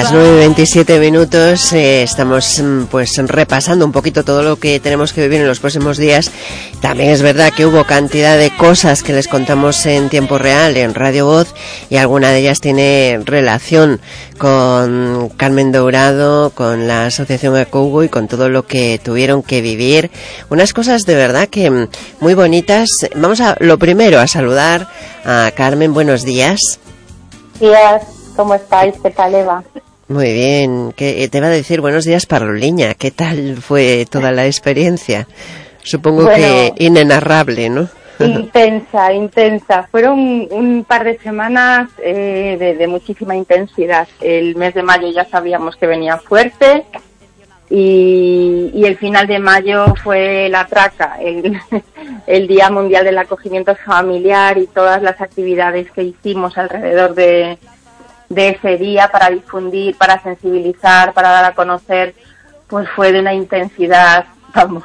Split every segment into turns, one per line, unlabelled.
Las 9:27, estamos pues repasando un poquito todo lo que tenemos que vivir en los próximos días. También es verdad que hubo cantidad de cosas que les contamos en tiempo real en Radio Voz y alguna de ellas tiene relación con Carmen Dourado, con la Asociación Acougo y con todo lo que tuvieron que vivir. Unas cosas de verdad que muy bonitas. Vamos a lo primero a saludar a Carmen. Buenos días.
Días, ¿cómo estáis? ¿Qué tal, Eva?
Muy bien, te iba a decir buenos días, Paroliña. ¿Qué tal fue toda la experiencia? Supongo que inenarrable, ¿no?
Intensa. Fueron un par de semanas de muchísima intensidad. El mes de mayo ya sabíamos que venía fuerte y el final de mayo fue la traca, el Día Mundial del Acogimiento Familiar y todas las actividades que hicimos alrededor de ese día para difundir, para sensibilizar, para dar a conocer, pues fue de una intensidad, vamos,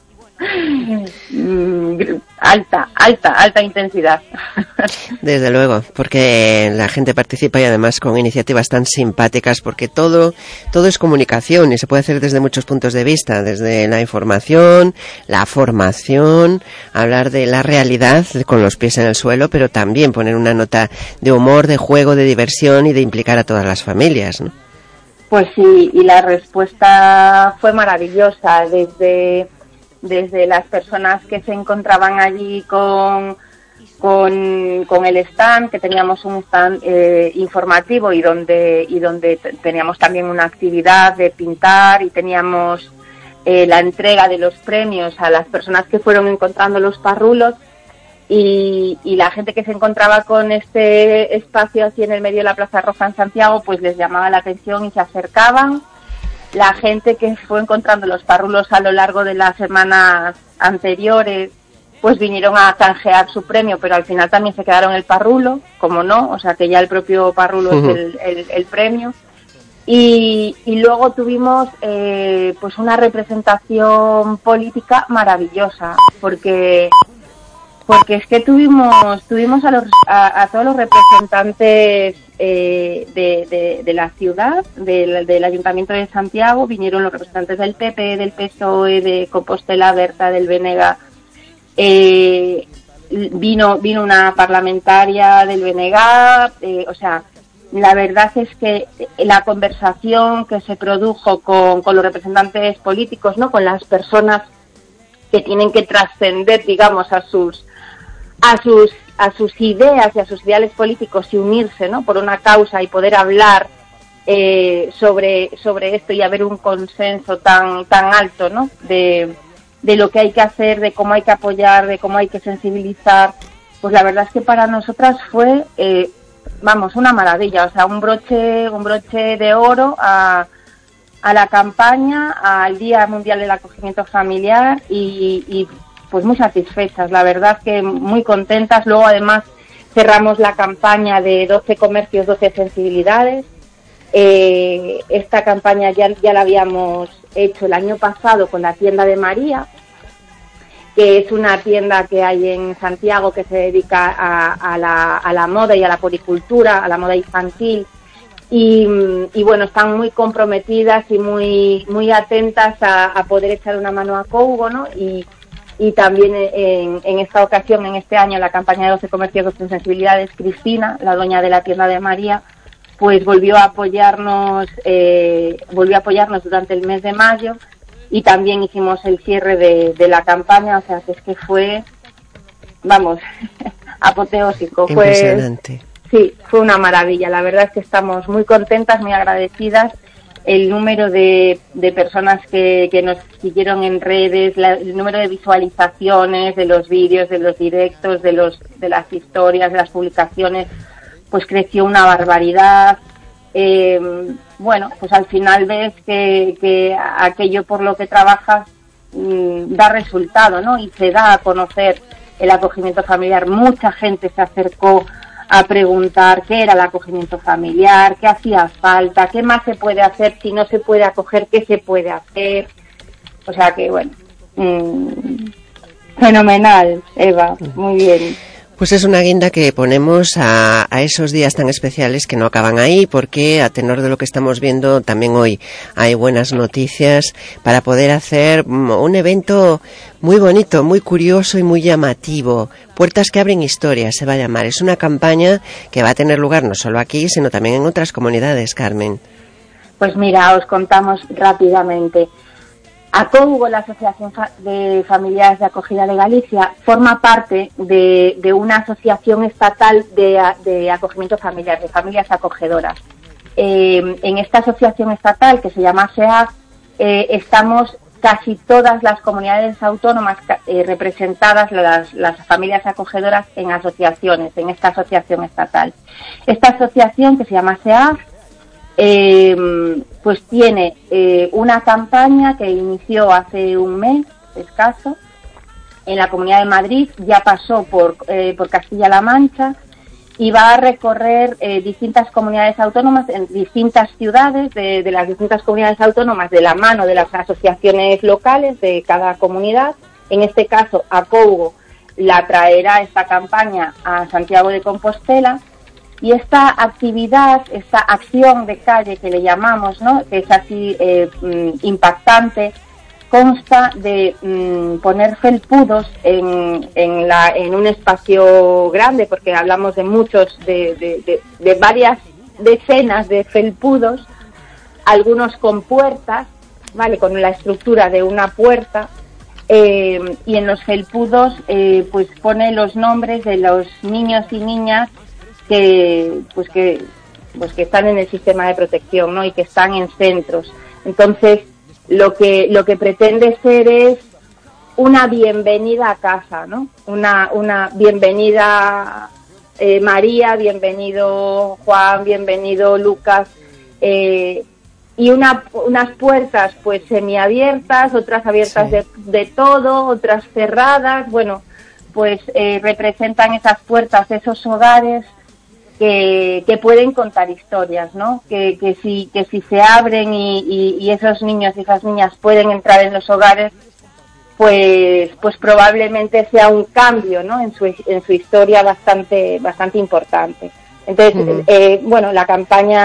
alta intensidad.
Desde luego, porque la gente participa y además con iniciativas tan simpáticas, porque todo es comunicación y se puede hacer desde muchos puntos de vista, desde la información, la formación, hablar de la realidad con los pies en el suelo, pero también poner una nota de humor, de juego, de diversión y de implicar a todas las familias, ¿no?
Pues sí, y la respuesta fue maravillosa, desde las personas que se encontraban allí con el stand, que teníamos un stand informativo y donde teníamos también una actividad de pintar y teníamos la entrega de los premios a las personas que fueron encontrando los parrulos y la gente que se encontraba con este espacio así en el medio de la Plaza Roja en Santiago, pues les llamaba la atención y se acercaban. La gente que fue encontrando los parrulos a lo largo de las semanas anteriores, pues vinieron a canjear su premio, pero al final también se quedaron el parrulo, como no, o sea que ya el propio parrulo es el premio. Y luego tuvimos pues una representación política maravillosa, porque es que tuvimos a todos los representantes de la ciudad, del Ayuntamiento de Santiago, vinieron los representantes del PP, del PSOE, de Compostela, Berta, del BNG, vino una parlamentaria del BNG, o sea, la verdad es que la conversación que se produjo con los representantes políticos, ¿no?, con las personas que tienen que trascender, digamos, a sus ideas y a sus ideales políticos y unirse, ¿no?, por una causa y poder hablar sobre esto y haber un consenso tan alto, ¿no?, de lo que hay que hacer, de cómo hay que apoyar, de cómo hay que sensibilizar. Pues la verdad es que para nosotras fue, una maravilla, o sea, un broche de oro a la campaña, al Día Mundial del Acogimiento Familiar y pues muy satisfechas, la verdad que muy contentas. Luego además cerramos la campaña de 12 comercios, 12 sensibilidades. Esta campaña ya la habíamos hecho el año pasado con la tienda de María, que es una tienda que hay en Santiago que se dedica a la moda y a la policultura, a la moda infantil. Y bueno, están muy comprometidas y muy atentas a poder echar una mano a Acougo, ¿no? Y también en esta ocasión, en este año, en la campaña de 12 comercios, 12 sensibilidades, Cristina, la dueña de la tienda de María, pues volvió a apoyarnos durante el mes de mayo y también hicimos el cierre de la campaña, o sea, que es que fue, vamos, apoteósico.
Impresionante.
Sí, fue una maravilla. La verdad es que estamos muy contentas, muy agradecidas. El número de personas que nos siguieron en redes, el número de visualizaciones de los vídeos, de los directos, de las historias, de las publicaciones, pues creció una barbaridad. Bueno, pues al final ves que aquello por lo que trabajas da resultado, ¿no? Y se da a conocer el acogimiento familiar. Mucha gente se acercó a preguntar qué era el acogimiento familiar, qué hacía falta, qué más se puede hacer, si no se puede acoger, qué se puede hacer. O sea que, bueno, fenomenal, Eva, muy bien.
Pues es una guinda que ponemos a esos días tan especiales que no acaban ahí, porque a tenor de lo que estamos viendo también hoy hay buenas noticias para poder hacer un evento muy bonito, muy curioso y muy llamativo. Puertas que abren historias se va a llamar. Es una campaña que va a tener lugar no solo aquí, sino también en otras comunidades, Carmen.
Pues mira, os contamos rápidamente. ACOUGO, la Asociación de Familias de Acogida de Galicia, forma parte de una asociación estatal de acogimiento familiar, de familias acogedoras. En esta asociación estatal, que se llama SEAG, estamos casi todas las comunidades autónomas representadas, las familias acogedoras, en asociaciones, en esta asociación estatal. Esta asociación, que se llama SEAG, pues tiene una campaña que inició hace un mes escaso en la Comunidad de Madrid, ya pasó por Castilla-La Mancha y va a recorrer distintas comunidades autónomas en distintas ciudades de las distintas comunidades autónomas, de la mano de las asociaciones locales de cada comunidad. En este caso, ACOUGO la traerá esta campaña a Santiago de Compostela. Y esta actividad, esta acción de calle que le llamamos, ¿no?, que es así impactante, consta de poner felpudos en un espacio grande, porque hablamos de muchos, de varias decenas de felpudos, algunos con puertas, ¿vale?, con la estructura de una puerta, y en los felpudos pues pone los nombres de los niños y niñas que están en el sistema de protección, ¿no?, y que están en centros. Entonces, lo que pretende ser es una bienvenida a casa, ¿no? Una bienvenida María, bienvenido Juan, bienvenido Lucas, y unas puertas pues semiabiertas, otras abiertas, sí, de todo, otras cerradas. Bueno, pues representan esas puertas, esos hogares que pueden contar historias, ¿no? Que si se abren y esos niños y esas niñas pueden entrar en los hogares, pues probablemente sea un cambio, ¿no?, en su historia bastante importante. Entonces, bueno, la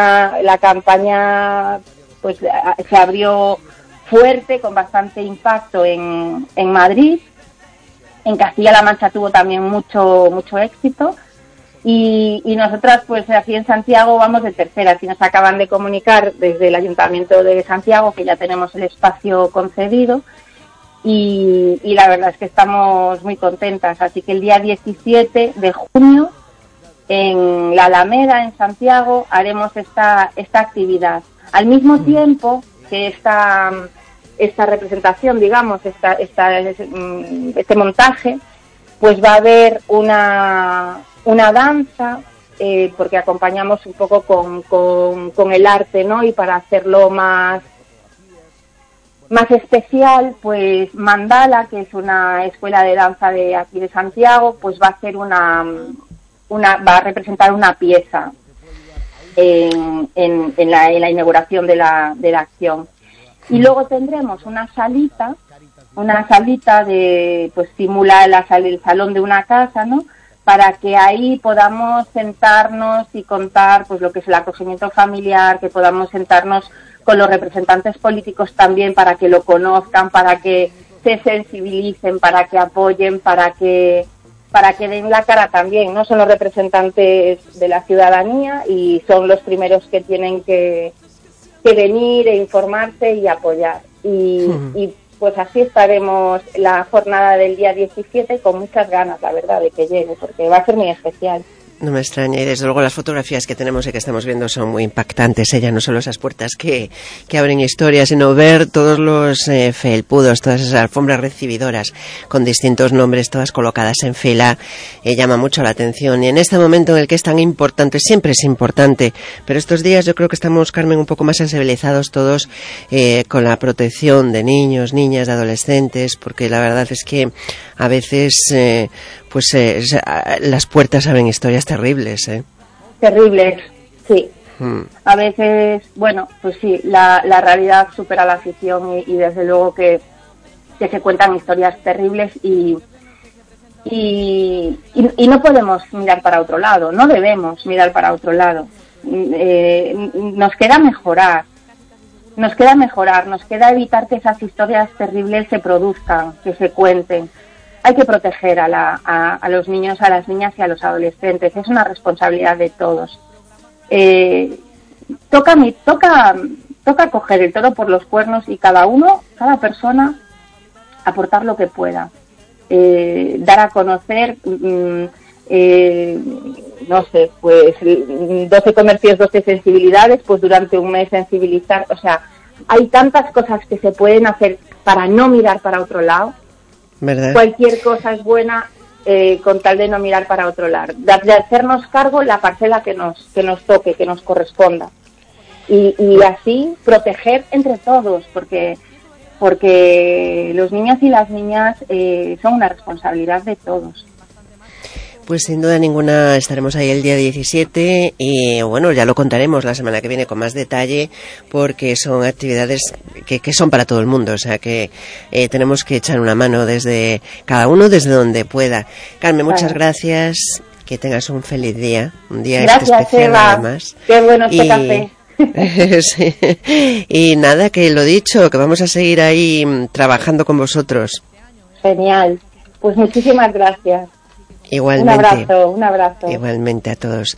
campaña pues se abrió fuerte, con bastante impacto en Madrid. En Castilla-La Mancha tuvo también mucho éxito. Y nosotras, pues aquí en Santiago vamos de tercera. Aquí nos acaban de comunicar desde el Ayuntamiento de Santiago que ya tenemos el espacio concedido y la verdad es que estamos muy contentas. Así que el día 17 de junio en la Alameda, en Santiago, haremos esta actividad. Al mismo tiempo que esta representación, digamos, este montaje, pues va a haber una danza, porque acompañamos un poco con el arte, ¿no? Y para hacerlo más especial, pues Mandala, que es una escuela de danza de aquí de Santiago, pues va a hacer va a representar una pieza en la inauguración de la acción. Y luego tendremos una salita de, pues simula el salón de una casa, ¿no?, para que ahí podamos sentarnos y contar pues lo que es el acogimiento familiar, que podamos sentarnos con los representantes políticos también para que lo conozcan, para que se sensibilicen, para que apoyen, para que den la cara también, ¿no? Son los representantes de la ciudadanía y son los primeros que tienen que venir e informarse y apoyar. Y pues así estaremos la jornada del día 17 con muchas ganas, la verdad, de que llegue, porque va a ser muy especial.
No me extraña, y desde luego las fotografías que tenemos y que estamos viendo son muy impactantes. Ya no solo esas puertas que abren historias, sino ver todos los felpudos, todas esas alfombras recibidoras con distintos nombres, todas colocadas en fila, llama mucho la atención. Y en este momento en el que es tan importante, siempre es importante, pero estos días yo creo que estamos, Carmen, un poco más sensibilizados todos con la protección de niños, niñas, de adolescentes, porque la verdad es que a veces las puertas abren historias terribles,
Terribles, sí. A veces, bueno, pues sí, la realidad supera la ficción y desde luego que se cuentan historias terribles y y no podemos mirar para otro lado, no debemos mirar para otro lado. Nos queda mejorar, nos queda evitar que esas historias terribles se produzcan, que se cuenten. Hay que proteger a los niños, a las niñas y a los adolescentes. Es una responsabilidad de todos. Toca coger el toro por los cuernos y cada persona, aportar lo que pueda. Dar a conocer, no sé, pues 12 comercios, 12 sensibilidades, pues durante un mes sensibilizar. O sea, hay tantas cosas que se pueden hacer para no mirar para otro lado.
¿Verdad?
Cualquier cosa es buena con tal de no mirar para otro lado, de hacernos cargo la parcela que nos toque, que nos corresponda, y así proteger entre todos, porque los niños y las niñas son una responsabilidad de todos.
Pues sin duda ninguna estaremos ahí el día 17 y bueno, ya lo contaremos la semana que viene con más detalle, porque son actividades que son para todo el mundo, o sea que tenemos que echar una mano desde cada uno, desde donde pueda. Carmen, muchas gracias, que tengas un feliz día, un día
gracias,
especial
Eva.
Además.
Qué bueno este café.
Sí. Y nada, que lo dicho, que vamos a seguir ahí trabajando con vosotros.
Genial, pues muchísimas gracias.
Igualmente.
Un abrazo.
Igualmente a todos.